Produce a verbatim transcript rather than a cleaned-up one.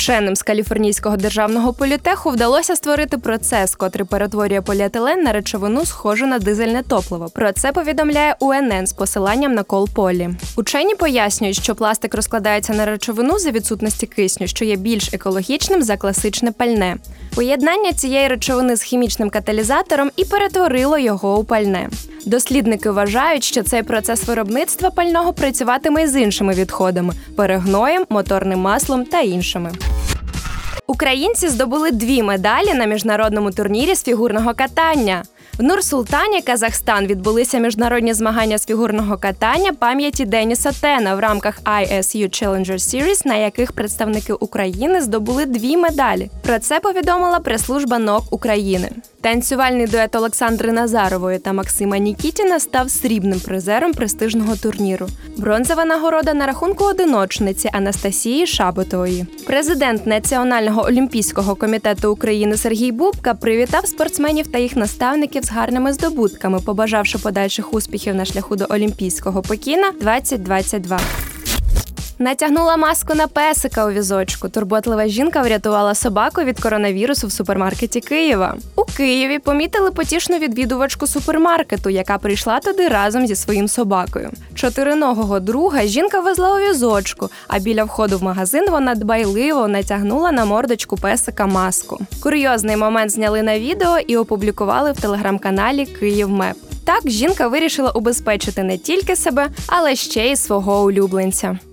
Вченим з Каліфорнійського державного політеху вдалося створити процес, котрий перетворює поліетилен на речовину, схожу на дизельне топливо. Про це повідомляє У Ен Ен з посиланням на Кол Полі. Учені пояснюють, що пластик розкладається на речовину за відсутності кисню, що є більш екологічним за класичне пальне. Поєднання цієї речовини з хімічним каталізатором і перетворило його у пальне. Дослідники вважають, що цей процес виробництва пального працюватиме й з іншими відходами – перегноєм, моторним маслом та іншими. Українці здобули дві медалі на міжнародному турнірі з фігурного катання. В Нур-Султані, Казахстан, відбулися міжнародні змагання з фігурного катання пам'яті Деніса Тена в рамках Ай Ес Ю Challenger Series, на яких представники України здобули дві медалі. Про це повідомила прес-служба НОК України. Танцювальний дует Олександри Назарової та Максима Нікітіна став срібним призером престижного турніру. Бронзова нагорода на рахунку одиночниці Анастасії Шаботової. Президент Національного олімпійського комітету України Сергій Бубка привітав спортсменів та їх наставників з гарними здобутками, побажавши подальших успіхів на шляху до Олімпійського Пекіна двадцять двадцять два. Натягнула маску на песика у візочку. Турботлива жінка врятувала собаку від коронавірусу в супермаркеті Києва. У Києві помітили потішну відвідувачку супермаркету, яка прийшла туди разом зі своїм собакою. Чотириногого друга жінка везла у візочку, а біля входу в магазин вона дбайливо натягнула на мордочку песика маску. Курйозний момент зняли на відео і опублікували в телеграм-каналі «Київмеп». Так, жінка вирішила убезпечити не тільки себе, але ще й свого улюбленця.